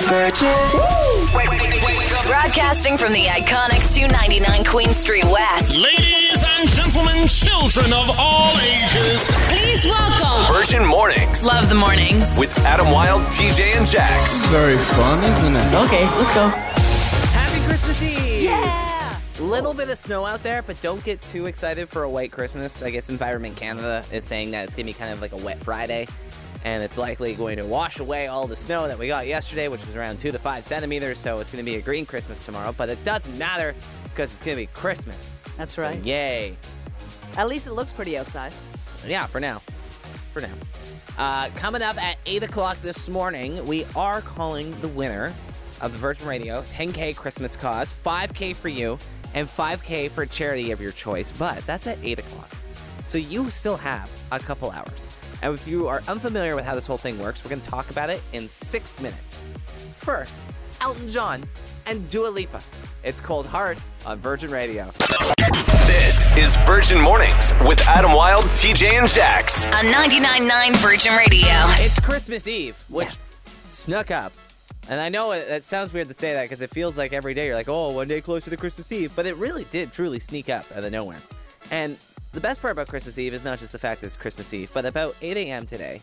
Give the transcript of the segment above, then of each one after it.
Broadcasting from the iconic 299 Queen Street West. Ladies and gentlemen, children of all ages, Please welcome Virgin Mornings Love the mornings. with Adam Wilde, TJ, and Jax. Very fun, isn't it? Okay, let's go. Happy Christmas Eve! Yeah! Little bit of snow out there, but don't get too excited for a white Christmas. I guess Environment Canada is saying that it's going to be kind of like a wet Friday, and it's likely going to wash away all the snow that we got yesterday, which was around 2 to 5 centimeters, so it's going to be a green Christmas tomorrow, but it doesn't matter because it's going to be Christmas. That's So, right. yay. At least it looks pretty outside. Yeah, for now. For now. Coming up at 8 o'clock this morning, we are calling the winner of the Virgin Radio 10K Christmas cause, 5K for you, and 5K for a charity of your choice. But that's at 8 o'clock. So you still have a couple hours. And if you are unfamiliar with how this whole thing works, we're going to talk about it in 6 minutes. First, Elton John and Dua Lipa. It's Cold Heart on Virgin Radio. This is Virgin Mornings with Adam Wilde, TJ, and Jax. On 99.9 Virgin Radio. It's Christmas Eve, which snuck up. And I know it sounds weird to say that because it feels like every day you're like, oh, one day closer to Christmas Eve. But it really did truly sneak up out of nowhere. And the best part about Christmas Eve is not just the fact that it's Christmas Eve, but about 8 a.m. today,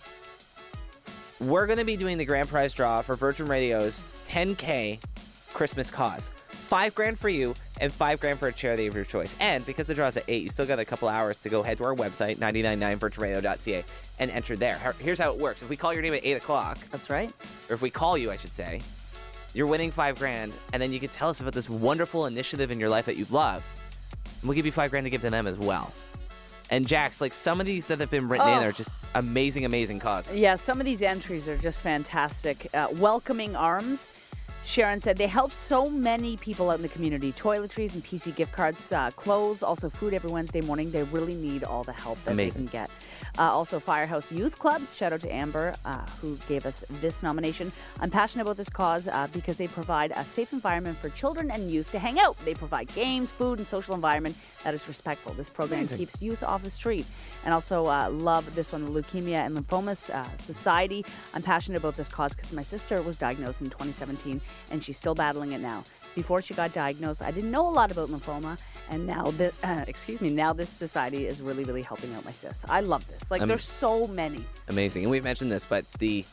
we're going to be doing the grand prize draw for Virgin Radio's 10K Christmas cause. $5,000 for you and $5,000 for a charity of your choice. And because the draw's at 8, you still got a couple hours to go head to our website, 999virginradio.ca, and enter there. Here's how it works. If we call your name at 8 o'clock, That's right. or if we call you, I should say, you're winning $5,000, and then you can tell us about this wonderful initiative in your life that you love. And we'll give you $5,000 to give to them as well. And Jax, like some of these that have been written in are just amazing, amazing causes. Yeah, some of these entries are just fantastic. Welcoming Arms. Sharon said they help so many people out in the community. Toiletries and PC gift cards, clothes, also food every Wednesday morning. They really need all the help that Amazing. they can get. Also, Firehouse Youth Club. Shout out to Amber, who gave us this nomination. I'm passionate about this cause because they provide a safe environment for children and youth to hang out. They provide games, food, and social environment that is respectful. This program keeps youth off the street. And also love this one, the Leukemia and Lymphoma Society. I'm passionate about this cause because my sister was diagnosed in 2017 and she's still battling it now. Before she got diagnosed, I didn't know a lot about lymphoma, and now now this society is really, really helping out my sis. I love this. Like, there's so many. Amazing. And we've mentioned this, but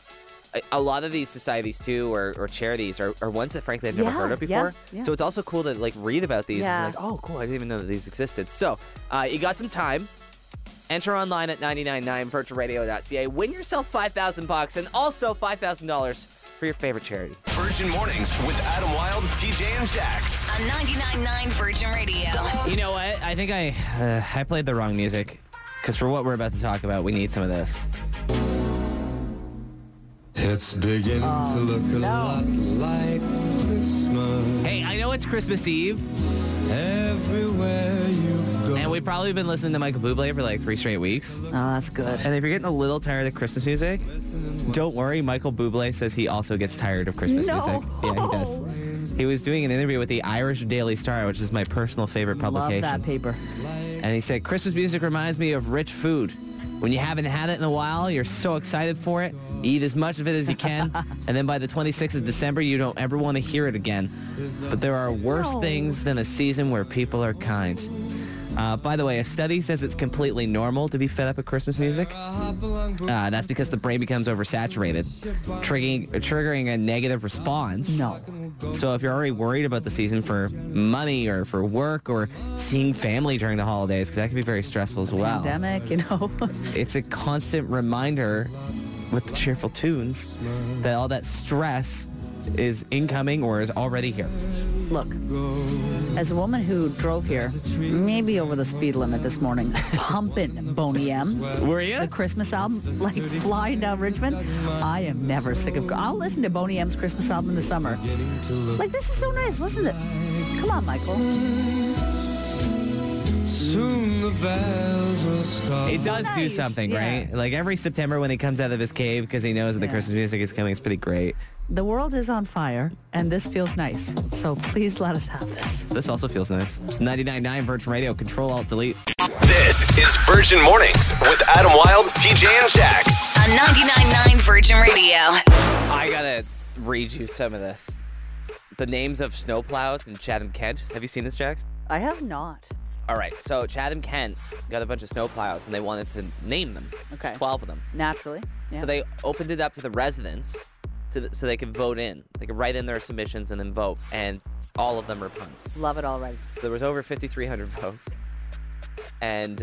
a lot of these societies too, or charities, are ones that frankly I've never heard of before. yeah. So it's also cool to like read about these Yeah. and be like, oh, cool, I didn't even know that these existed. So you got some time. Enter online at 999virginradio.ca. Win yourself $5,000 and also $5,000 for your favorite charity. Virgin Mornings with Adam Wilde, TJ, and Jax. On 99.9 Virgin Radio. You know what? I think I played the wrong music because for what we're about to talk about, we need some of this. It's beginning to look a lot like Christmas. Hey, I know it's Christmas Eve, Everywhere you go. and we've probably been listening to Michael Bublé for like 3 straight weeks. Oh, that's good. And if you're getting a little tired of Christmas music, don't worry. Michael Bublé says he also gets tired of Christmas music. Yeah, he does. He was doing an interview with the Irish Daily Star, which is my personal favorite Love publication. that paper. And he said, Christmas music reminds me of rich food. When you haven't had it in a while, you're so excited for it. You eat as much of it as you can. And then by the 26th of December, you don't ever want to hear it again. But there are worse things than a season where people are kind. By the way, a study says it's completely normal to be fed up with Christmas music. That's because the brain becomes oversaturated, triggering a negative response. No. So if you're already worried about the season for money or for work or seeing family during the holidays, because that can be very stressful as well. Pandemic, you know. It's a constant reminder with the cheerful tunes that all that stress is incoming or is already here. Look, as a woman who drove here, maybe over the speed limit this morning, pumping Boney M, Were you? the Christmas album, like flying down Richmond, I am never sick of. I'll listen to Boney M's Christmas album in the summer. Like, this is so nice. Listen to. Come on, Michael. Soon the bells will start. It does do Nice, something, yeah. right? Like every September when he comes out of his cave because he knows that the Yeah. Christmas music is coming, it's pretty great. The world is on fire, and this feels nice. So please let us have this. This also feels nice. It's 99.9 Virgin Radio, Control-Alt-Delete. This is Virgin Mornings with Adam Wilde, TJ, and Jax. On 99.9 Virgin Radio. I gotta read you some of this. The names of snowplows in Chatham-Kent. Have you seen this, Jax? I have not. All right, so Chatham-Kent got a bunch of snowplows, and they wanted to name them. Okay. There's 12 of them. Naturally. Yeah. So they opened it up to the residents so they could vote in. They could write in their submissions and then vote, and all of them are puns. Love it already. So there was over 5,300 votes. And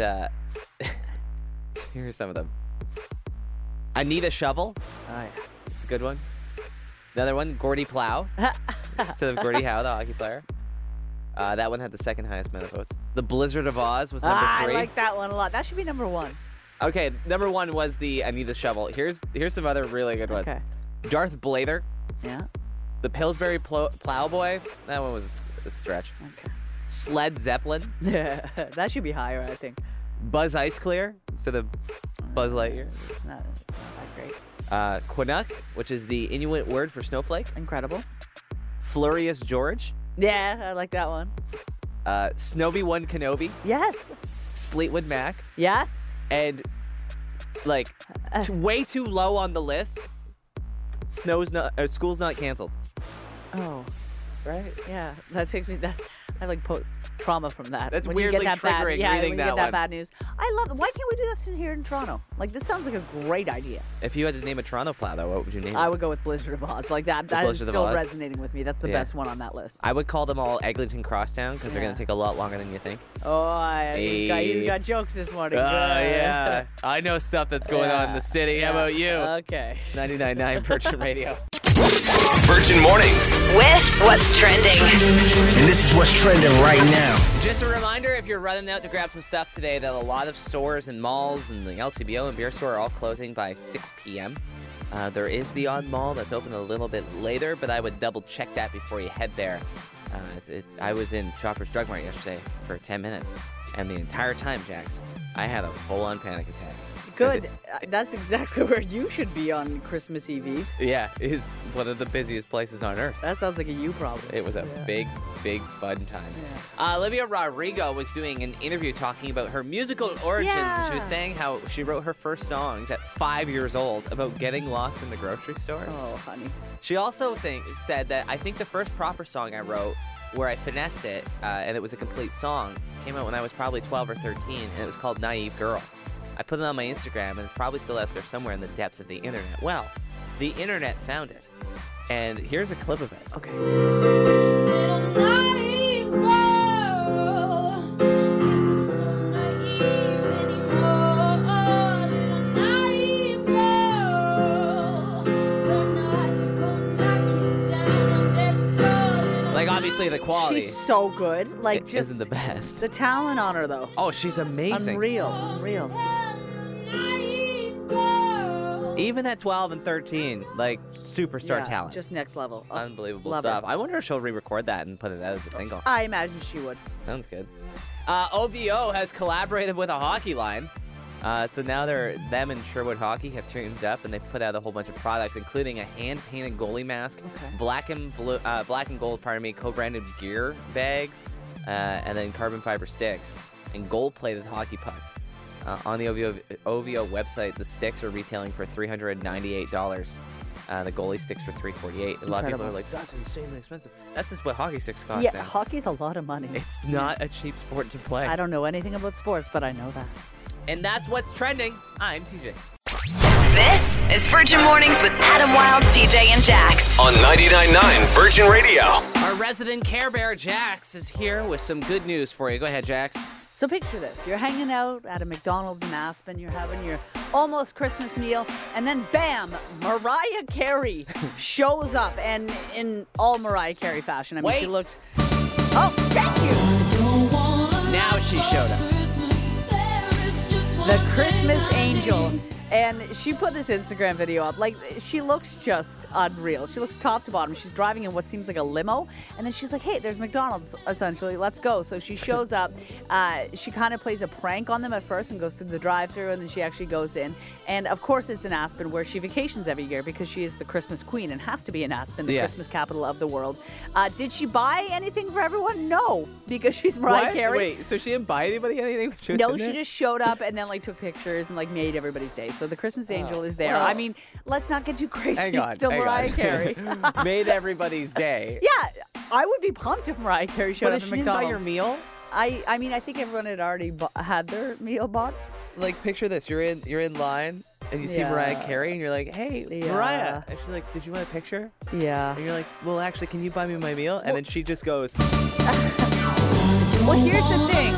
here's some of them. Anita Shovel. Oh, yeah. It's a good one. Another one, Gordie Plow. Instead of Gordie Howe, the hockey player. That one had the second highest amount of votes. The Blizzard of Oz was number 3. I like that one a lot. That should be number 1. Okay, number 1 was the Anita Shovel. Here's some other really good ones. Okay. Darth Blather. Yeah. The Pillsbury Plowboy. That one was a stretch. Okay. Sled Zeppelin. Yeah, that should be higher, I think. Buzz Ice Clear instead of Buzz Lightyear. It's not that great. Quinnuck, which is the Inuit word for snowflake. Incredible. Flurious George. Yeah, I like that one. Snowy One Kenobi. Yes. Fleetwood Mac. Yes. And, like, way too low on the list. School's not canceled. Oh, Right? yeah. That takes me. I have like trauma from that. That's when weirdly you get that triggering bad, yeah, reading when you that get that one. bad news. I love it. Why can't we do this in here in Toronto? Like, this sounds like a great idea. If you had to name a Toronto plow, though, what would you name I it? would go with Blizzard of Oz. Like that. That is Blizzard of still Oz? resonating with me. That's the Yeah. best one on that list. I would call them all Eglinton Crosstown because they're Yeah. going to take a lot longer than you think. Oh, he's Hey. got jokes this morning. Oh, Good. yeah. I know stuff that's going on in the city. How about you? Okay. 99.9 Virgin Radio. Virgin Mornings. With what's trending. And this is what's trending right now. Just a reminder, if you're running out to grab some stuff today, that a lot of stores and malls and the LCBO and beer store are all closing by 6 p.m. There is the odd mall that's open a little bit later, but I would double check that before you head there. I was in Shoppers Drug Mart yesterday for 10 minutes, and the entire time, Jax, I had a full-on panic attack. Good. That's exactly where you should be on Christmas Eve. Yeah, it's one of the busiest places on earth. That sounds like a you problem. It was a big fun time. Olivia Rodrigo was doing an interview talking about her musical origins, and she was Yeah. saying how she wrote her first songs at 5 years old about getting lost in the grocery store. Oh, honey. She also said that I think the first proper song I wrote where I finessed it, and it was a complete song, came out when I was probably 12 or 13, and it was called Naive Girl. I put it on my Instagram, and it's probably still out there somewhere in the depths of the internet. Well, the internet found it, and here's a clip of it. Okay. Little naive girl, isn't so naive anymore. Little naive girl, learn not to go knocking down on dead slow. Like, obviously, the quality She's so good. Like, just isn't the best. the talent on her, though. Oh, she's amazing. Unreal. Naive girl. Even at 12 and 13, like, superstar Yeah, talent. Just next level. Oh, Unbelievable love stuff. it. I wonder if she'll re-record that and put it out as a single. I imagine she would. Sounds good. OVO has collaborated with a hockey line. So now them and Sherwood Hockey have teamed up, and they've put out a whole bunch of products, including a hand-painted goalie mask, Okay. black and gold, co-branded gear bags, and then carbon fiber sticks, and gold-plated hockey pucks. On the OVO website, the sticks are retailing for $398. The goalie sticks for $348. A lot of people Incredible. are like, "That's insanely expensive." That's just what hockey sticks cost Yeah, now. hockey's a lot of money. It's not a cheap sport to play. I don't know anything about sports, but I know that. And that's what's trending. I'm TJ. This is Virgin Mornings with Adam Wilde, TJ, and Jax. On 99.9 Virgin Radio. Our resident Care Bear, Jax, is here with some good news for you. Go ahead, Jax. So picture this. You're hanging out at a McDonald's in Aspen. You're having your almost Christmas meal. And then, bam, Mariah Carey shows up. And in all Mariah Carey fashion. I mean, she Wait. looked... Oh, thank you. Now she showed up. The Christmas Angel. And she put this Instagram video up. Like, she looks just unreal. She looks top to bottom. She's driving in what seems like a limo. And then she's like, hey, there's McDonald's, essentially. Let's go. So she shows up. She kind of plays a prank on them at first and goes through the drive-thru, and then she actually goes in. And, of course, it's in Aspen, where she vacations every year because she is the Christmas queen and has to be in Aspen, the Yeah. Christmas capital of the world. Did she buy anything for everyone? No, because she's Mariah Carey. Wait, so she didn't buy anybody anything? when was No, in she there? just showed up and then like took pictures and like made everybody's day. So So the Christmas angel is there. well- I mean, let's not get too crazy. Hang on. It's still hang Mariah on. Carey. Made everybody's day. Yeah, I would be pumped if Mariah Carey showed But up if at she didn't buy McDonald's. your meal, I mean, I think everyone had already had their meal bought. like picture this: you're in line and you see Yeah. Mariah Carey, and you're like, "Hey, Yeah. Mariah," and she's like, "Did you want a picture?" Yeah. And you're like, "Well, actually, can you buy me my meal?" And then she just goes, Well, here's the thing,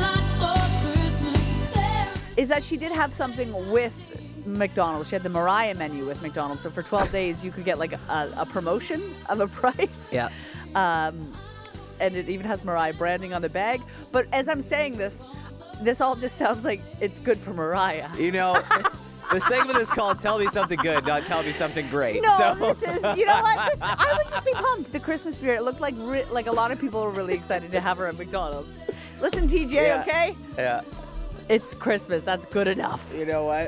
is that she did have something with McDonald's. She had the Mariah menu with McDonald's. So for 12 days, you could get like a promotion of a price. "Yeah." And it even has Mariah branding on the bag. But as I'm saying this all just sounds like it's good for Mariah. You know, the segment is called "Tell Me Something Good," not "Tell Me Something Great." No, so. this is, you know what? I would just be pumped. The Christmas spirit. It looked like a lot of people were really excited to have her at McDonald's. Listen, TJ, Yeah. okay? Yeah. It's Christmas. That's good enough. You know what?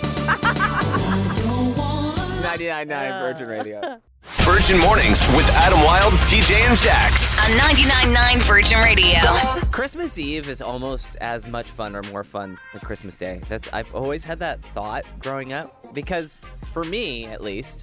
It's 99.9 Virgin Radio. Virgin Mornings with Adam Wilde, TJ, and Jax. On 99.9 Virgin Radio. Christmas Eve is almost as much fun or more fun than Christmas Day. I've always had that thought growing up because for me, at least,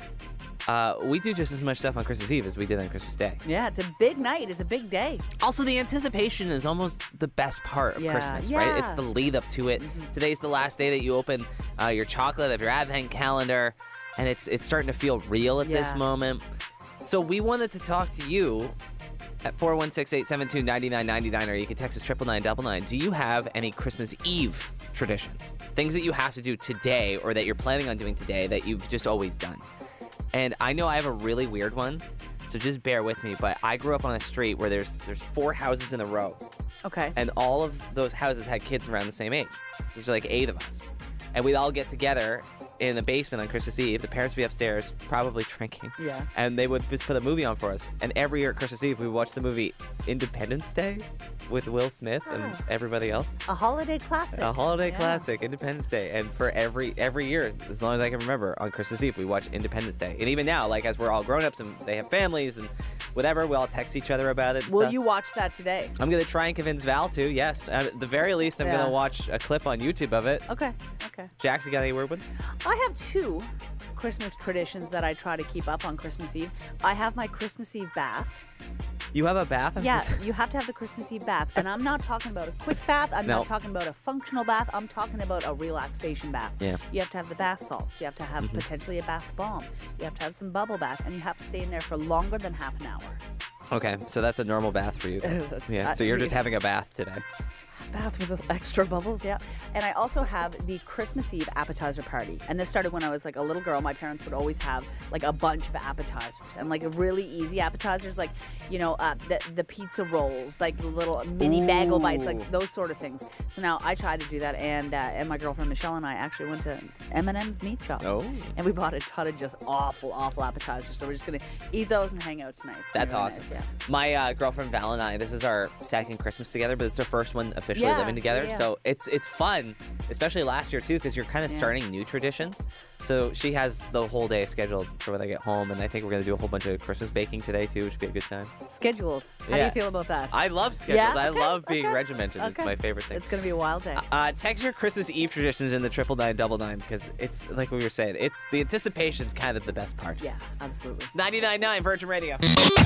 we do just as much stuff on Christmas Eve as we did on Christmas Day. Yeah, it's a big night. It's a big day. Also, the anticipation is almost the best part of Yeah, Christmas, yeah. right? It's the lead up to it. Today's the last day that you open your chocolate of your advent calendar, and it's starting to feel real at this Yeah. moment. So we wanted to talk to you at 416-872-9999, or you can text us 99999. Do you have any Christmas Eve traditions? Things that you have to do today or that you're planning on doing today that you've just always done? And I know I have a really weird one, so just bear with me, but I grew up on a street where there's 4 houses in a row, Okay. and all of those houses had kids around the same age. There's like 8 of us. And we'd all get together in the basement on Christmas Eve. The parents would be upstairs, probably drinking. Yeah. And they would just put a movie on for us. And every year at Christmas Eve, we would watch the movie Independence Day with Will Smith and everybody else. A holiday classic. A holiday Yeah. classic, Independence Day. And for every year, as long as I can remember, on Christmas Eve, we watch Independence Day. And even now, like as we're all grown-ups and they have families and whatever, we all text each other about it and Will stuff. you watch that today? I'm going to try and convince Val to, yes. At the very least, I'm Yeah. going to watch a clip on YouTube of it. Okay. Okay. Jax, you got any word with? I have 2 Christmas traditions that I try to keep up on Christmas Eve. I have my Christmas Eve bath. You have a bath? on Yeah, Christmas- you have to have the Christmas Eve bath. And I'm not talking about a quick bath. I'm No. not talking about a functional bath. I'm talking about a relaxation bath. Yeah. You have to have the bath salts. You have to have potentially a bath bomb. You have to have some bubble bath. And you have to stay in there for longer than half an hour. Okay, so that's a normal bath for you. then. That's- Yeah, so you're just having a bath today. Bath with extra bubbles, yeah. And I also have the Christmas Eve appetizer party. And this started when I was like a little girl. My parents would always have like a bunch of appetizers and like really easy appetizers, like, you know, the pizza rolls, like the little mini bagel bites, like those sort of things. So now I try to do that. And my girlfriend Michelle and I actually went to M&M's Meat Shop. Oh. And we bought a ton of just awful appetizers. So we're just going to eat those and hang out tonight. It's gonna That's be really awesome. nice, yeah. My girlfriend Val and I, this is our second Christmas together, but it's our first one officially Yeah, living together. yeah. So it's fun, especially last year too, because you're kind of Yeah. starting new traditions. So she has the whole day scheduled for when I get home, and I think we're gonna do a whole bunch of Christmas baking today too, which should be a good time. Scheduled. How do Yeah. you feel about that? I love schedules. Yeah? I Okay, love being okay, regimented. It's okay. my favorite thing. It's going to be a wild day. Text your Christmas Eve traditions in the 99999 because it's like we were saying. It's the anticipation's kind of the best part. Yeah, absolutely. 99.9 Virgin Radio.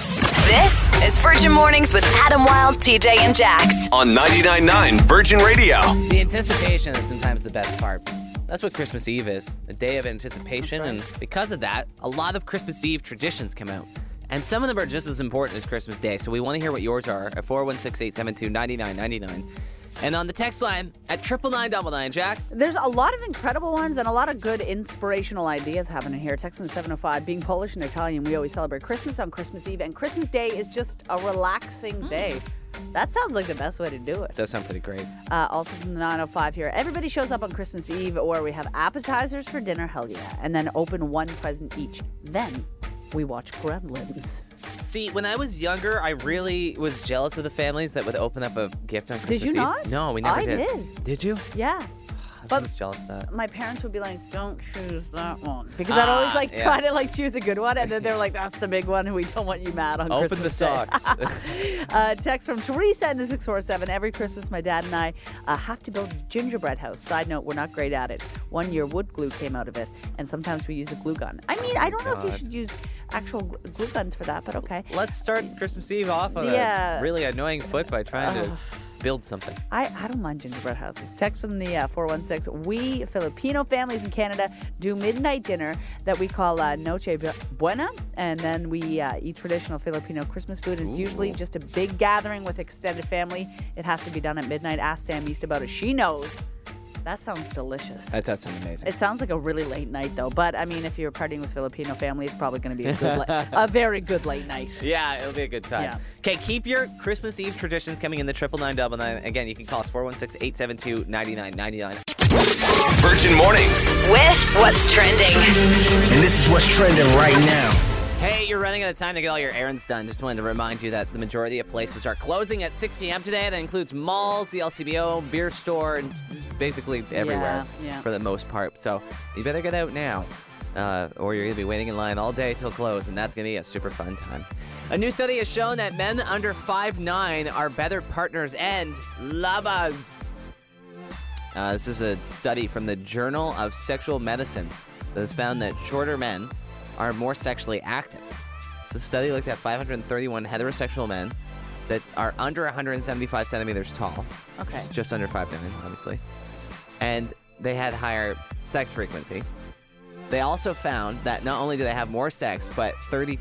This is Virgin Mornings with Adam Wilde, TJ, and Jax. On 99.9 Virgin Radio. The anticipation is sometimes the best part. That's what Christmas Eve is, a day of anticipation, and because of that, a lot of Christmas Eve traditions come out. And some of them are just as important as Christmas Day, so we want to hear what yours are at 416-872-9999. And on the text line at 99999, Jax. There's a lot of incredible ones and a lot of good inspirational ideas happening here. Text on 705. Being Polish and Italian, we always celebrate Christmas on Christmas Eve, and Christmas Day is just a relaxing day. That sounds like the best way to do it. Does sound pretty great. Also from the 905 here. Everybody shows up on Christmas Eve, or we have appetizers for dinner, hell yeah, and then open one present each. Then we watch Gremlins. See, when I was younger, I really was jealous of the families that would open up a gift on Christmas Did you Eve. not? No, we never I did. did. Did you? Yeah. But- I was jealous of that. My parents would be like, don't choose that one. Because I'd always like try to like choose a good one. And then they're like, that's the big one. We don't want you mad on Open Christmas the Day." socks. Text from Teresa in the 647. Every Christmas, my dad and I have to build a gingerbread house. Side note, we're not great at it. One year, wood glue came out of it. And sometimes we use a glue gun. I mean, I don't know if you should use actual glue guns for that, but okay. Let's start Christmas Eve off on a really annoying foot by trying to build something. I don't mind gingerbread houses. Text from the 416. We Filipino families in Canada do midnight dinner that we call Noche Buena, and then we eat traditional Filipino Christmas food. It's usually just a big gathering with extended family. It has to be done at midnight. Ask Sam East about it. She knows. That sounds delicious. That does sound amazing. It sounds like a really late night, though. But, I mean, if you're partying with Filipino family, it's probably going to be a very good late night. Yeah, it'll be a good time. Yeah. Okay, keep your Christmas Eve traditions coming in the 99999. Again, you can call us 416-872-9999. Virgin Mornings. With what's trending. And this is what's trending right now. Hey, you're running out of time to get all your errands done. Just wanted to remind you that the majority of places are closing at 6 p.m. today. That includes malls, the LCBO, beer store, and just basically everywhere for the most part. So you better get out now, or you're going to be waiting in line all day till close, and that's going to be a super fun time. A new study has shown that men under 5'9" are better partners and lovers. This is a study from the Journal of Sexual Medicine that has found that shorter men are more sexually active. So the study looked at 531 heterosexual men that are under 175 centimeters tall. Okay. Just under 5'9", obviously. And they had higher sex frequency. They also found that not only do they have more sex, but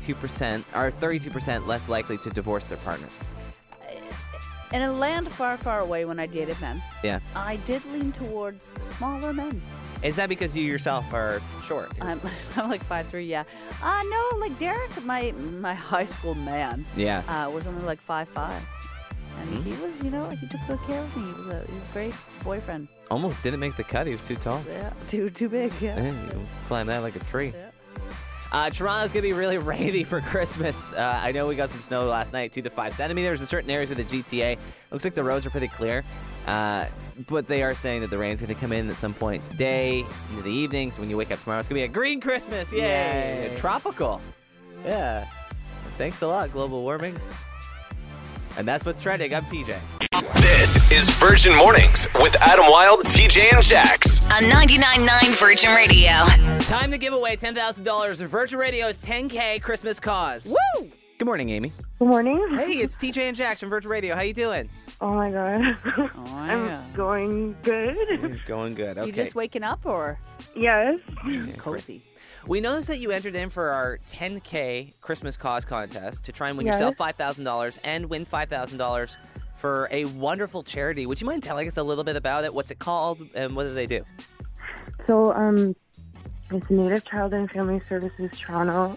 32% less likely to divorce their partners. In a land far, far away when I dated men, Yeah. I did lean towards smaller men. Is that because you yourself are short? I'm like 5'3", yeah. No, like Derek, my high school man, was only like 5'5". And he was, he took good care of me. He was a great boyfriend. Almost didn't make the cut. He was too tall. Yeah, too big, yeah. You climbed that like a tree. Yeah. Toronto's going to be really rainy for Christmas. I know we got some snow last night, 2 to 5 centimeters in certain areas of the GTA. Looks like the roads are pretty clear. But they are saying that the rain's going to come in at some point today, into the evening. So when you wake up tomorrow, it's going to be a green Christmas. Yay! Tropical. Yeah. Thanks a lot, global warming. And that's what's trending. I'm TJ. This is Virgin Mornings with Adam Wilde, TJ, and Jax. On 99.9 Virgin Radio. Time to give away $10,000 of Virgin Radio's 10K Christmas cause. Woo! Good morning, Amy. Good morning. Hey, it's TJ and Jax from Virgin Radio. How you doing? Oh my god. I'm going good. Going good. Okay. You just waking up or Yes. cozy? We noticed that you entered in for our 10K Christmas cause contest to try and win yourself $5,000 and win $5,000 for a wonderful charity. Would you mind telling us a little bit about it? What's it called and what do they do? So, it's Native Child and Family Services Toronto.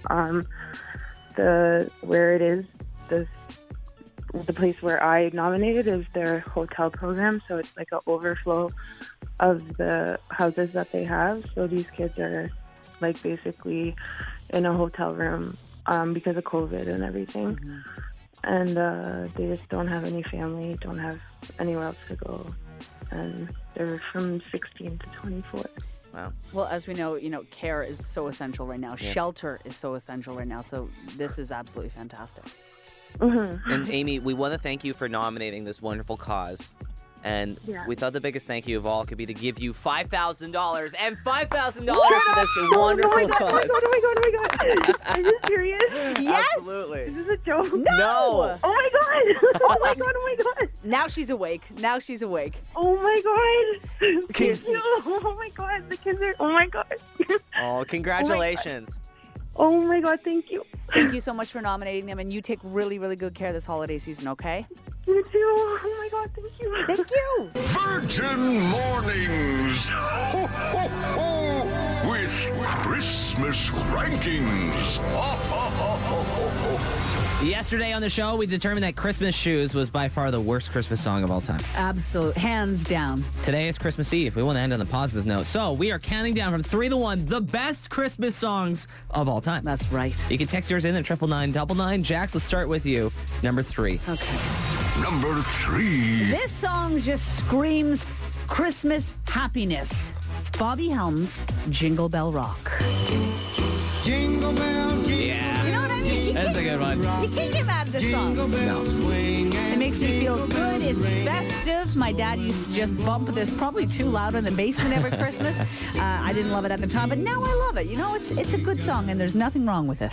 Where it is, the place where I nominated is their hotel program. So it's like an overflow of the houses that they have. So these kids are like basically in a hotel room because of COVID and everything. Mm-hmm. And they just don't have any family, don't have anywhere else to go. And they're from 16 to 24. Wow. Well, as we know, care is so essential right now. Yeah. Shelter is so essential right now. So this is absolutely fantastic. Mm-hmm. And Amy, we want to thank you for nominating this wonderful cause. And we thought the biggest thank you of all could be to give you $5,000 and $5,000 for this wonderful cause. Oh my god. Are you serious? Yes. Absolutely. Is this a joke? No. Oh my god. Oh my god. Now she's awake. Oh my god. Seriously. Oh my god. The kids are, oh my god. Oh, congratulations. Oh my god, thank you. Thank you so much for nominating them, and you take really, really good care this holiday season, okay? You too. Oh my god, thank you. Thank you. Virgin Mornings. Ho, ho, ho. With Christmas rankings. Ho, ho, ho, ho, ho, ho. Yesterday on the show, we determined that Christmas Shoes was by far the worst Christmas song of all time. Absolutely. Hands down. Today is Christmas Eve. We want to end on a positive note. So we are counting down from 3 to 1, the best Christmas songs of all time. That's right. You can text yours in at 99999. Jax, let's start with you. Number 3. Okay. Number 3. This song just screams Christmas happiness. It's Bobby Helms, Jingle Bell Rock. Jingle bell, Yeah. You know what I mean? You That's can't- a good one. You can't get mad at this song. It makes me feel good. It's festive. My dad used to just bump this probably too loud in the basement every Christmas. I didn't love it at the time, but now I love it. You know, it's a good song, and there's nothing wrong with it.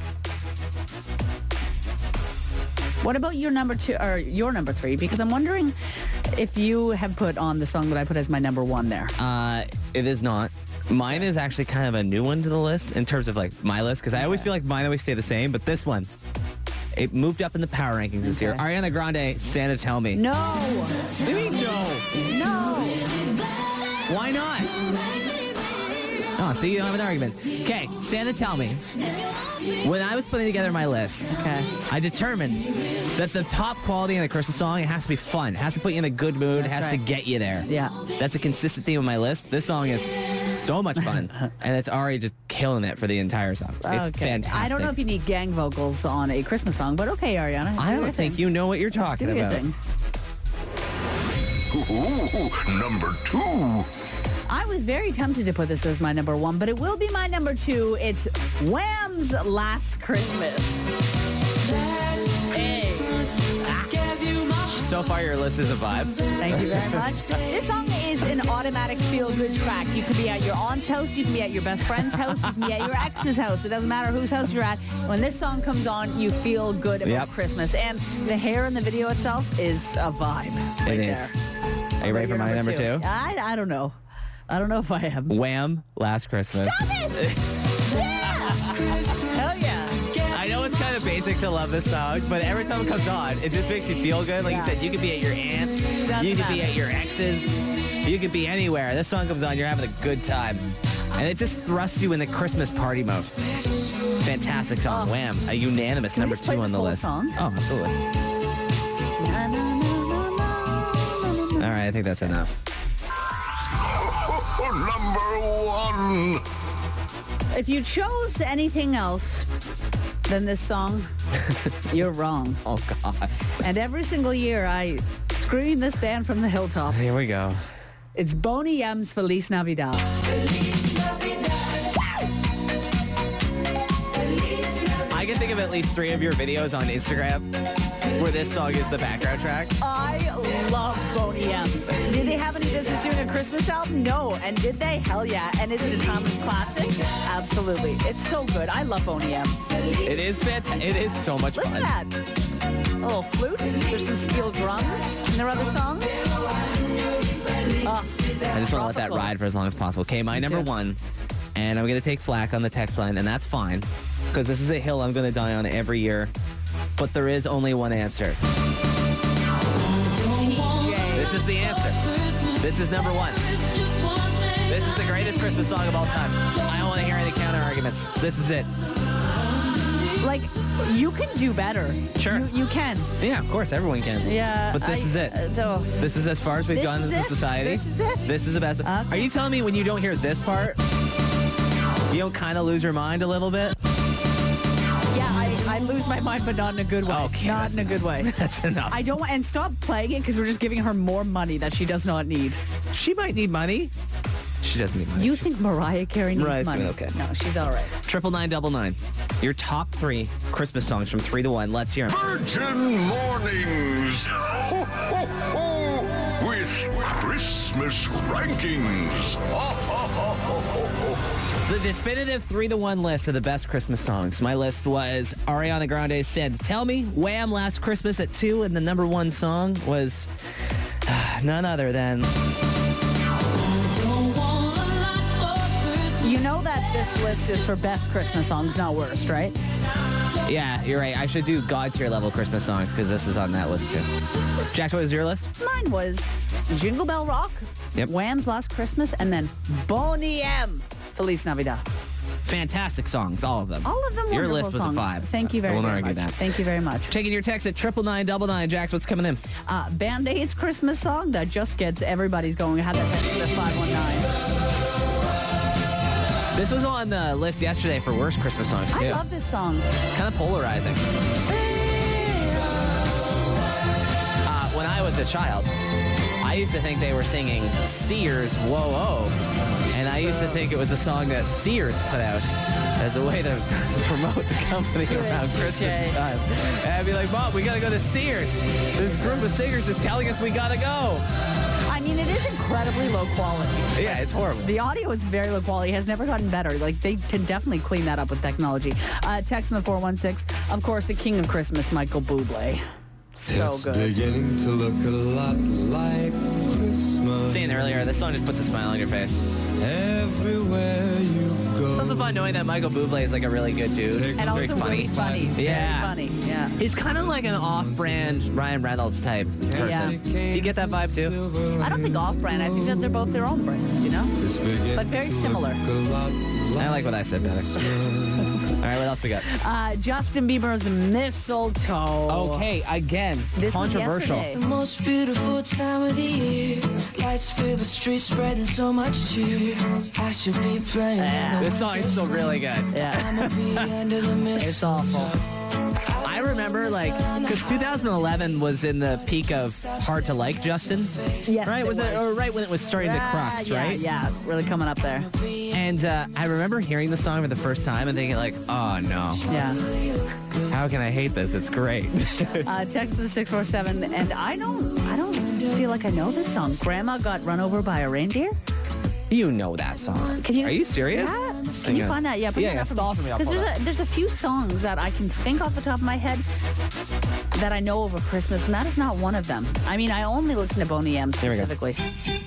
What about your number 2 or your number 3? Because I'm wondering if you have put on the song that I put as my number 1 there. It is not. Mine is actually kind of a new one to the list in terms of like my list, because I always feel like mine always stay the same, but this one, it moved up in the power rankings this year. Okay. Ariana Grande, Santa Tell Me. No. What do you mean no? No. Why not? Oh, see, you don't have an argument. Okay, Santa Tell Me. When I was putting together my list, Okay. I determined that the top quality in a Christmas song, it has to be fun. It has to put you in a good mood. It That's has to right. get you there. Yeah. That's a consistent theme of my list. This song is so much fun, and it's already just killing it for the entire song. It's Okay. fantastic. I don't know if you need gang vocals on a Christmas song, but okay, Ariana. I do your don't think thing. you know what you're talking Do your about. thing. Ooh, number 2. I was very tempted to put this as my number 1, but it will be my number 2. It's Wham's Last Christmas. Hey. So far, your list is a vibe. Thank you very much. This song is an automatic feel-good track. You could be at your aunt's house, you can be at your best friend's house, you can be at your ex's house. It doesn't matter whose house you're at. When this song comes on, you feel good about Yep. Christmas. And the hair in the video itself is a vibe. It right is. there. Are you ready for Your my number 2? I don't know. I don't know if I am. Wham! Last Christmas. Stop it! Yeah! Hell yeah. I know it's kind of basic to love this song, but every time it comes on, it just makes you feel good. Like Yeah. you said, you could be at your aunt's, Doesn't you could be matter. at your ex's, you could be anywhere. This song comes on, you're having a good time. And it just thrusts you in the Christmas party mode. Fantastic song. Wham! A unanimous Can we number just play 2 on this the whole list. song? Oh, absolutely. Na, na, na, na, na, na. All right, I think that's enough. Number 1. If you chose anything else than this song, you're wrong. Oh, God. And every single year, I scream this band from the hilltops. Here we go. It's Boney M's Feliz Navidad. I can think of at least 3 of your videos on Instagram where this song is the background track. I love Boney M. Did they have any business doing a Christmas album? No. And did they? Hell yeah. And is it a timeless classic? Absolutely. It's so good. I love Boney M. It is fantastic. It is so much Listen fun. to that. A little flute. There's some steel drums in their other songs. I just want to let that tropical. ride for as long as possible. Okay, my number too. 1, and I'm going to take flack on the text line, and that's fine, because this is a hill I'm going to die on every year, but there is only one answer. TJ. This is the answer. This is number 1. This is the greatest Christmas song of all time. I don't want to hear any counter arguments. This is it. Like, you can do better. Sure. You can. Yeah, of course, everyone can. Yeah. But this is it. This is as far as we've This gone is as a it? society. This is it? This is the best. Okay. Are you telling me when you don't hear this part, you don't kind of lose your mind a little bit? Yeah, I lose my mind, but not in a good way. Okay, not in a good way. That's enough. I don't want, and stop playing it because we're just giving her more money that she does not need. She might need money. She doesn't need money. You think Mariah Carey needs Mariah's money? doing okay. No, she's all right. 99999. Your top 3 Christmas songs from 3 to 1. Let's hear them. Virgin Mornings. Ho, ho, ho. With Christmas rankings. Ho, ho, ho, ho, ho, ho. The definitive 3 to 1 list of the best Christmas songs. My list was Ariana Grande's Santa Tell Me, Wham! Last Christmas at 2, and the number 1 song was none other than... You know that this list is for best Christmas songs, not worst, right? Yeah, you're right. I should do God tier level Christmas songs because this is on that list too. Jax, what was your list? Mine was Jingle Bell Rock, Yep. Wham's Last Christmas, and then Boney M. Feliz Navidad. Fantastic songs, all of them. All of them Your wonderful list was songs. a 5. Thank you very, I won't very argue much. that. Thank you very much. Taking your text at 99999. Jax, what's coming in? Band-Aid's Christmas song that just gets everybody's going. I had that text at 519. This was on the list yesterday for worst Christmas songs too. I love this song. Kind of polarizing. When I was a child, I I used to think they were singing Sears Whoa-Oh, and I used to think it was a song that Sears put out as a way to promote the company around Christmas time. And I'd be like, Mom, we gotta go to Sears. This group of singers is telling us we gotta go. I mean, it is incredibly low quality. Yeah, it's horrible. The audio is very low quality. It has never gotten better. Like, they can definitely clean that up with technology. Text in the 416. Of course, the king of Christmas, Michael Bublé. So it's good. beginning to look a lot like Christmas. Saying earlier, this song just puts a smile on your face. Everywhere you go. It's also fun knowing that Michael Bublé is like a really good dude. And also very really funny. Yeah. Very funny, yeah. He's kind of like an off-brand Ryan Reynolds type person. Yeah. Do you get that vibe too? I don't think off-brand. I think that they're both their own brands, you know? But very similar. I like what I said better. All right, what else we got? Justin Bieber's Mistletoe. Okay, again, This was controversial. yesterday. The most beautiful time of the year. Lights fill the streets, spreading so much cheer. I should be playing. This song is still really good. Yeah. I'ma be under the mistletoe. It's awful. I remember, like, because 2011 was in the peak of Hard to Like Justin. Yes, Right? it Was it or right when it was starting to crux, yeah, right? Yeah, really coming up there. And I remember hearing the song for the first time and thinking, like, oh no, Yeah. how can I hate this? It's great. Text to the 647, and I don't feel like I know this song. Grandma got run over by a reindeer. You know that song. Can you? Are you serious? Yeah. Can you find that? Yeah. bring Yeah, that up for stall me. for me. I'll Because pull there's a few songs that I can think off the top of my head that I know over Christmas, and that is not one of them. I mean, I only listen to Boney M Here we go. specifically.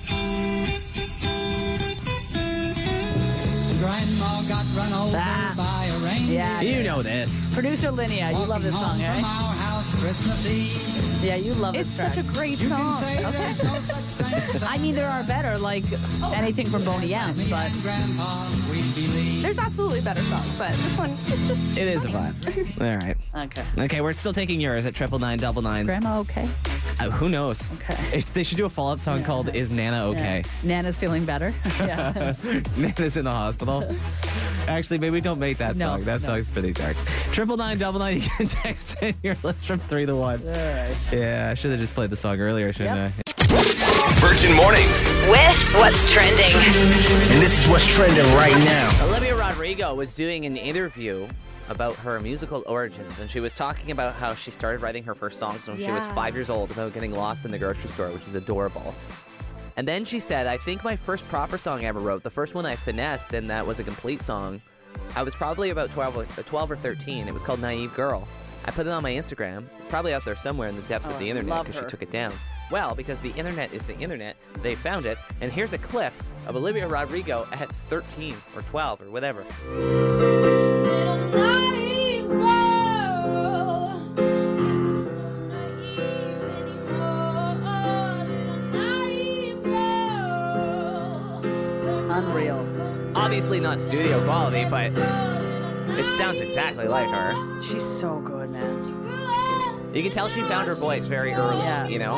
Grandma got run over Ah. by a reindeer. Yeah. You know this. Producer Linnea, you love this song, Walking home from right? our house Christmas Eve. Yeah, you love It's this track. such a great You can song. say there's no such thing as I mean, there are better, like anything from Boney M, me but and Grandpa, we believe. There's absolutely better songs, but this one, it's just. It is a vibe. All right. okay. Okay, we're still taking yours at 99999. Grandma okay? Who knows? Okay. They should do a follow-up song called "Is Nana Okay?" Yeah. Nana's feeling better. Yeah. Nana's in the hospital. Actually, maybe don't make that No, song. That no. song's pretty dark. 99999. You can text in your list from 3 to 1. All right. Yeah, I should have just played the song earlier, shouldn't Yep. I? Virgin Mornings. With What's Trending. And this is what's trending right now. Olivia Rodrigo was doing an interview about her musical origins, and she was talking about how she started writing her first songs when she was Yeah. 5 years old about getting lost in the grocery store, which is adorable. And then she said, I think my first proper song I ever wrote, the first one I finessed, and that was a complete song, I was probably about 12 or 13. It was called Naive Girl. I put it on my Instagram. It's probably out there somewhere in the depths of the internet love because she her. took it down. Well, because the internet is the internet, they found it, and here's a clip of Olivia Rodrigo at 13 or 12 or whatever. Little naive girl, isn't so naive anymore. Little naive girl, Unreal. Obviously not studio quality, but it sounds exactly like her. She's so good, man. You can tell she found her voice very early, Yeah. you know?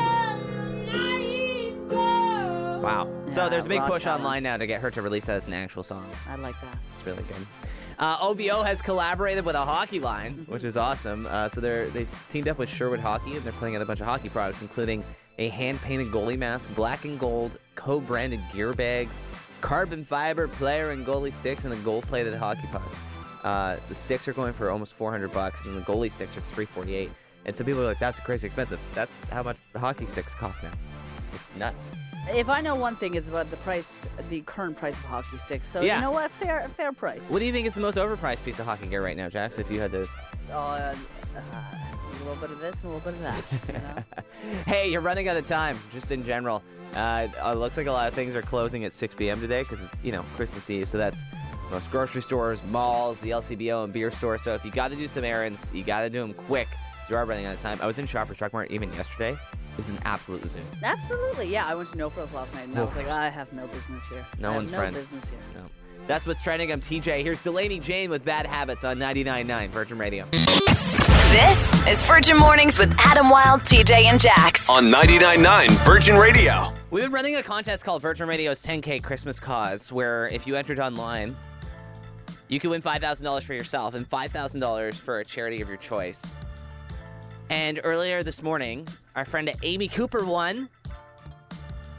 Wow. So Yeah, there's a big raw push talent. online now to get her to release that as an actual song. I like that. It's really good. OVO has collaborated with a hockey line, which is awesome. So they teamed up with Sherwood Hockey, and they're putting out a bunch of hockey products, including a hand-painted goalie mask, black and gold, co-branded gear bags, carbon fiber player and goalie sticks, and a gold-plated hockey puck. The sticks are going for almost $400, and the goalie sticks are $348. And some people are like, that's crazy expensive. That's how much hockey sticks cost now. It's nuts. If I know one thing, it's about the price, the current price of hockey sticks. So Yeah. you know what? Fair price. What do you think is the most overpriced piece of hockey gear right now, Jax, if you had to... A little bit of this and a little bit of that. You know? Hey, you're running out of time, just in general. It looks like a lot of things are closing at 6 p.m. today because it's, Christmas Eve. So that's most grocery stores, malls, the LCBO, and beer store. So if you got to do some errands, you got to do them quick. You are running out of time. I was in Shoppers Drug Mart even yesterday. It was an absolute zoo. Absolutely, yeah. I went to No Frills last night, and I was Oof. like, I have no business here. No I have one's no friend. business here. No. That's what's trending. I'm TJ. Here's Delaney Jane with Bad Habits on 99.9 Virgin Radio. This is Virgin Mornings with Adam Wilde, TJ, and Jax. On 99.9 Virgin Radio. We've been running a contest called Virgin Radio's 10K Christmas Cause, where if you entered online, you could win $5,000 for yourself and $5,000 for a charity of your choice. And earlier this morning, our friend Amy Cooper won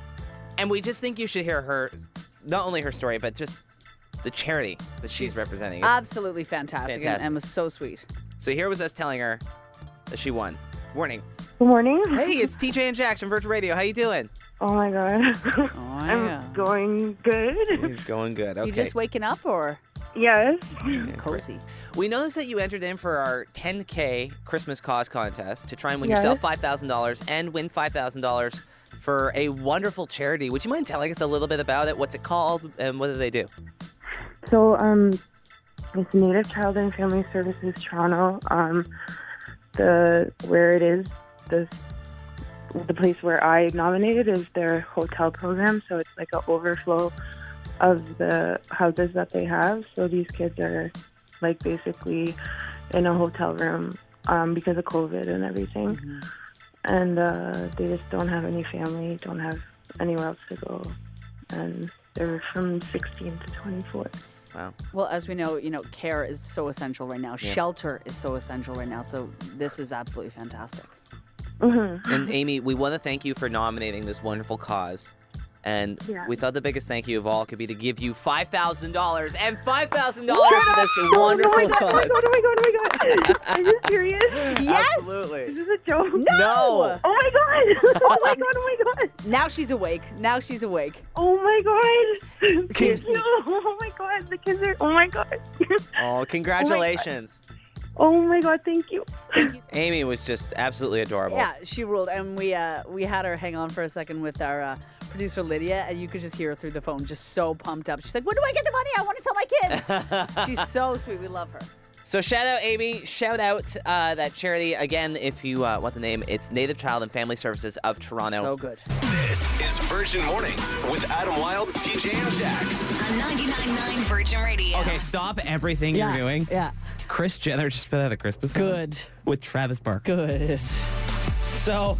And we just think you should hear her, not only her story, but just the charity that she's representing. It's Absolutely fantastic. And was so sweet. So here was us telling her that she won. Morning. Good morning. Hey, it's TJ and Jax from Virgin Radio. How you doing? Oh my God. I'm going good. You're going good. Okay. You just waking up or? Yes. Cozy. We noticed that you entered in for our 10K Christmas cause contest to try and win yourself $5,000 and win $5,000 for a wonderful charity. Would you mind telling us a little bit about it? What's it called and what do they do? So, it's Native Child and Family Services Toronto. Where it is, the place where I nominated is their hotel program. So it's like an overflow of the houses that they have. So these kids are like basically in a hotel room because of COVID and everything. Mm-hmm. And they just don't have any family, don't have anywhere else to go. And they're from 16 to 24. Wow. Well, as we know, care is so essential right now. Yeah. Shelter is so essential right now. So this is absolutely fantastic. Mm-hmm. And Amy, we want to thank you for nominating this wonderful cause. And we thought the biggest thank you of all could be to give you $5,000 and $5,000 for this wonderful cause. Oh my God. Are you serious? Yes. Absolutely. Is this a joke? No. Oh my God. Oh my God. Oh my God. Now she's awake. Oh my God. Seriously. No. Oh my God. The kids are. Oh my God. Oh, congratulations. Oh my God. Thank you. Amy was just absolutely adorable. Yeah, she ruled. And we had her hang on for a second with our producer Lydia, and you could just hear her through the phone, just so pumped up. She's like, "When do I get the money? I want to tell my kids." She's so sweet. We love her. So shout out, Amy. Shout out that charity. Again, if you want the name, it's Native Child and Family Services of Toronto. So good. This is Virgin Mornings with Adam Wilde, TJ and Jax. On 99.9 Virgin Radio. Okay, stop everything you're doing. Yeah. Kris Jenner just put out a Christmas song. Good. With Travis Barker. Good. So,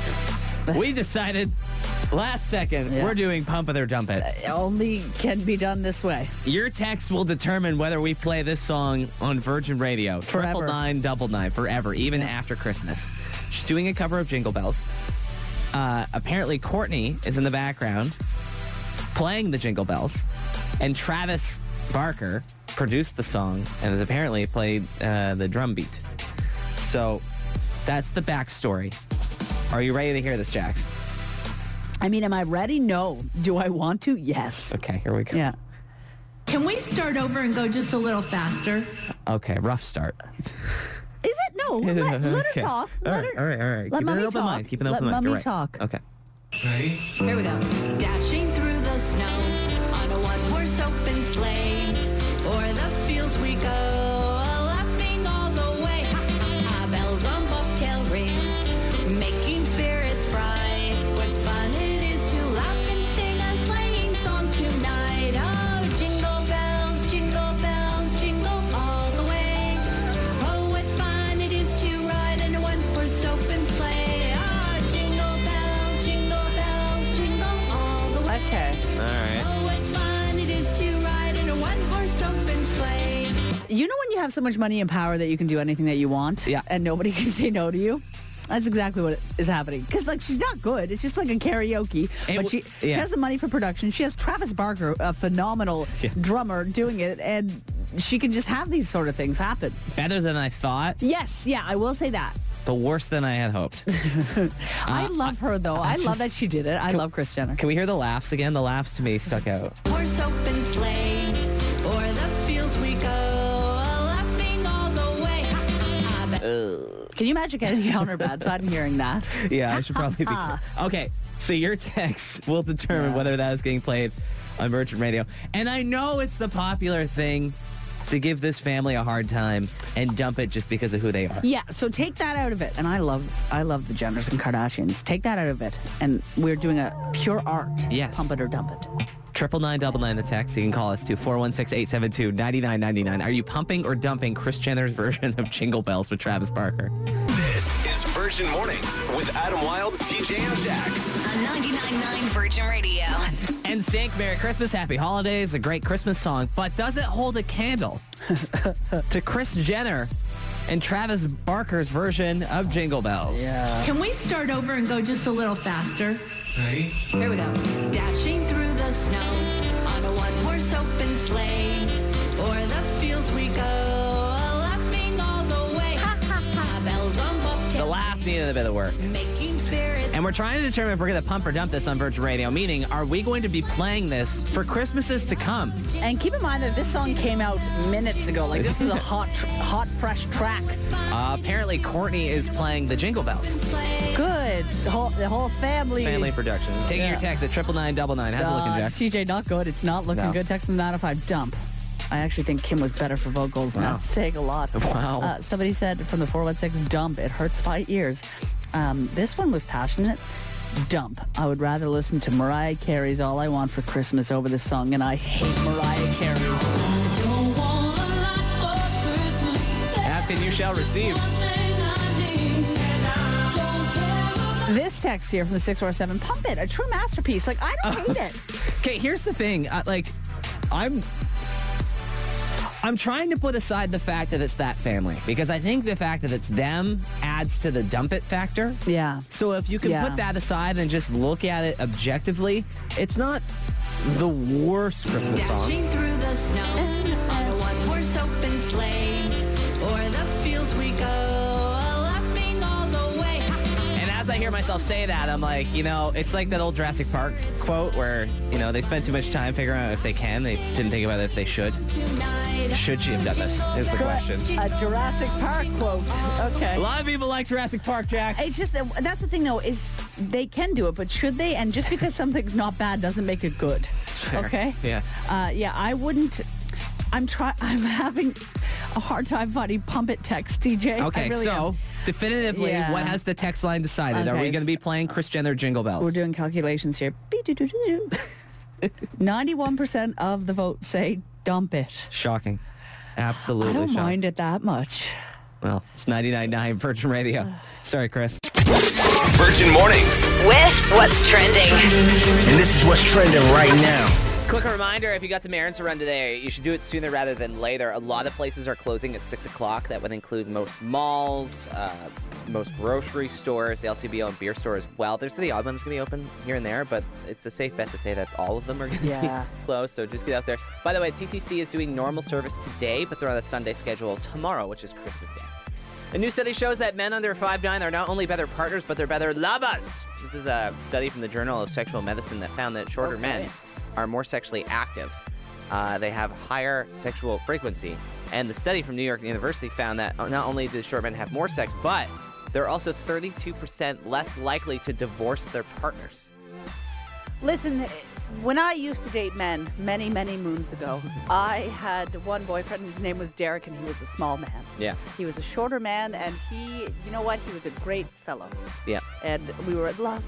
we decided last second we're doing Pump It or Dump It. Only can be done this way. Your text will determine whether we play this song on Virgin Radio. Forever. 99999 forever, even after Christmas. She's doing a cover of Jingle Bells. Apparently, Courtney is in the background playing the Jingle Bells. And Travis Barker produced the song and has apparently played the drum beat. So that's the backstory. Are you ready to hear this, Jax? I mean, am I ready? No. Do I want to? Yes. Okay, here we go. Yeah. Can we start over and go just a little faster? Okay, rough start. Is it? No. Let her Okay. talk. All right. Let Keep mommy an open talk. mind. Keep an Let open mind. mommy You're right. talk. Okay. Ready? Here we go. Dashing through the snow on a one-horse open sleigh. O'er the fields we go, laughing all the way. Ha, ha, ha, bells on bobtail ring, making spirits bright. What fun it is to laugh and sing a sleighing song tonight. Oh, jingle bells, jingle all the way. Oh, what fun it is to ride in a one-horse open sleigh. Oh, jingle bells, jingle all the way. Okay. All right. Oh, what fun it is to ride in a one-horse open sleigh. You know when you have so much money and power that you can do anything that you want? Yeah. And nobody can say no to you? That's exactly what is happening. Because, she's not good. It's just like a karaoke. But she has the money for production. She has Travis Barker, a phenomenal drummer, doing it. And she can just have these sort of things happen. Better than I thought, Yes. Yeah, I will say that. but worse than I had hoped. I love her, though. I love that she did it. I love Kris Jenner. Can we hear the laughs again? The laughs to me stuck out. Horse open sleigh, o'er the fields we go, laughing all the way. Ha, ha, ha. Can you imagine getting on her bad side and hearing that? Yeah, I should probably be. Okay, so your text will determine whether that is getting played on Virgin Radio. And I know it's the popular thing to give this family a hard time and dump it just because of who they are. Yeah, so take that out of it. And I love the Jenners and Kardashians. Take that out of it. And we're doing a pure art. Yes. Pump it or dump it. 99999 the text. You can call us to 416-872-9999. Are you pumping or dumping Kris Jenner's version of Jingle Bells with Travis Barker? This is Virgin Mornings with Adam Wilde, TJ and Jax. On 99.9 Virgin Radio. And Sync, Merry Christmas, Happy Holidays, a great Christmas song, but does it hold a candle to Kris Jenner and Travis Barker's version of Jingle Bells. Can we start over and go just a little faster? Ready? Here we go. Dashing through the snow on a one-horse open sleigh. O'er the fields we go, laughing all the way. Ha ha ha! Bells on bobtail. The laugh needed a bit of work. Making spirits. And we're trying to determine if we're going to pump or dump this on Virgin Radio, meaning are we going to be playing this for Christmases to come? And keep in mind that this song came out minutes ago. Like, this is a hot, fresh track. Apparently, Courtney is playing the Jingle Bells. Good. The whole family. Family production. Taking your text at 99999. How's it looking, Jack? TJ, not good. It's not looking good. Text them 905 dump. I actually think Kim was better for vocals, and that's saying a lot. Wow. Somebody said from the 416, dump. It hurts my ears. This one was passionate. Dump. I would rather listen to Mariah Carey's All I Want for Christmas over this song, and I hate Mariah Carey. Ask and you shall receive. This text here from the 647, pump it, a true masterpiece. Like, I don't hate it. Okay, here's the thing. I'm trying to put aside the fact that it's that family, because I think the fact that it's them adds to the dump it factor. Yeah. So if you can put that aside and just look at it objectively, it's not the worst Christmas song. Dashing through the snow on a one-horse open sleigh. O'er the fields we go, laughing all the way. And as I hear myself say that, I'm like, it's like that old Jurassic Park quote where, they spend too much time figuring out if they can. They didn't think about it if they should. Should she have done this, is the question. A Jurassic Park quote. Okay. A lot of people like Jurassic Park, Jack. It's just that's the thing, though, is they can do it, but should they? And just because something's not bad doesn't make it good. That's fair. Okay? Yeah. I wouldn't. I'm having a hard time finding pump it text, DJ. Okay, really so definitively, what has the text line decided? Are we going to be playing Kris Jenner Jingle Bells? We're doing calculations here. 91% of the votes say dump it. Shocking. Absolutely I don't shocking. mind it that much. Well, it's 99.9 Virgin Radio. Sorry, Chris. Virgin Mornings. With What's Trending. And this is what's trending right now. Quick reminder, if you got some errands to run today, you should do it sooner rather than later. A lot of places are closing at 6 o'clock. That would include most malls, most grocery stores, the LCBO and beer store as well. There's the odd ones going to be open here and there, but it's a safe bet to say that all of them are going to be closed, so just get out there. By the way, TTC is doing normal service today, but they're on a Sunday schedule tomorrow, which is Christmas Day. A new study shows that men under 5'9" are not only better partners, but they're better lovers. This is a study from the Journal of Sexual Medicine that found that shorter men are more sexually active. They have higher sexual frequency. And the study from New York University found that not only do short men have more sex, but they're also 32% less likely to divorce their partners. Listen, when I used to date men many, many moons ago, I had one boyfriend whose name was Derek, and he was a small man. Yeah. He was a shorter man, and he was a great fellow. Yeah. And we were in love.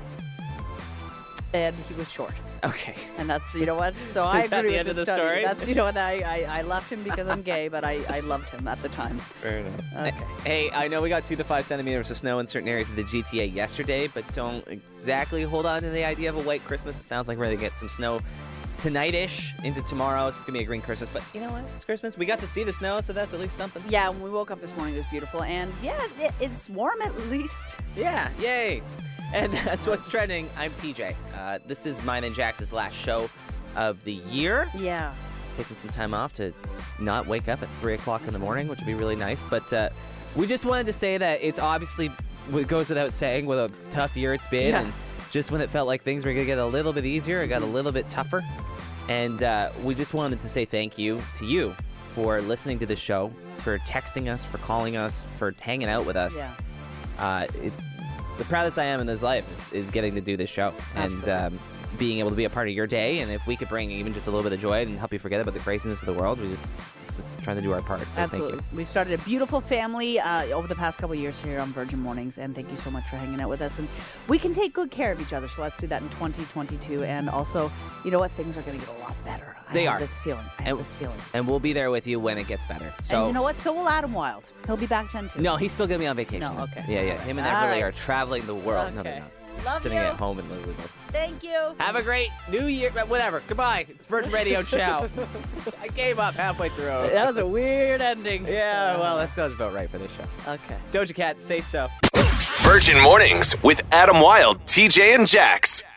And he was short. Okay. And that's, what? So I Is that agree the with end of the study. story? That's, what, I left him because I'm gay, but I loved him at the time. Fair enough. Okay. Hey, I know we got 2 to 5 centimeters of snow in certain areas of the GTA yesterday, but don't exactly hold on to the idea of a white Christmas. It sounds like we're going to get some snow tonight-ish into tomorrow. It's going to be a green Christmas, but you know what? It's Christmas. We got to see the snow, so that's at least something. Yeah, when we woke up this morning, it was beautiful. And yeah, it's warm at least. Yeah, yay. And that's what's trending. I'm TJ. This is mine and Jax's last show of the year. Yeah. Taking some time off to not wake up at 3 o'clock in the morning, which would be really nice. But we just wanted to say that it's obviously, it goes without saying, what a tough year it's been. Yeah. And just when it felt like things were going to get a little bit easier, it got a little bit tougher. And we just wanted to say thank you to you for listening to the show, for texting us, for calling us, for hanging out with us. Yeah. It's the proudest I am in this life is getting to do this show. Absolutely. And being able to be a part of your day. And if we could bring even just a little bit of joy and help you forget about the craziness of the world, it's just trying to do our part. So Absolutely. Thank you. We started a beautiful family over the past couple of years here on Virgin Mornings, and thank you so much for hanging out with us. And we can take good care of each other, so let's do that in 2022. And also, you know what? Things are going to get a lot better. They have are. this feeling. I have this feeling. And we'll be there with you when it gets better. So And you know what? So will Adam Wilde. He'll be back then too. No, he's still going to be on vacation. No, okay. Yeah. Him and All Everly right. are traveling the world. No, they're Okay. not. Love Sitting you. at home in Lillard. Thank you. Have a great New Year. Whatever. Goodbye. It's Virgin Radio. Ciao. I gave up halfway through. That was a weird ending. Yeah, well, that sounds about right for this show. Okay. Doja Cat, say so. Virgin Mornings with Adam Wilde, TJ, and Jax.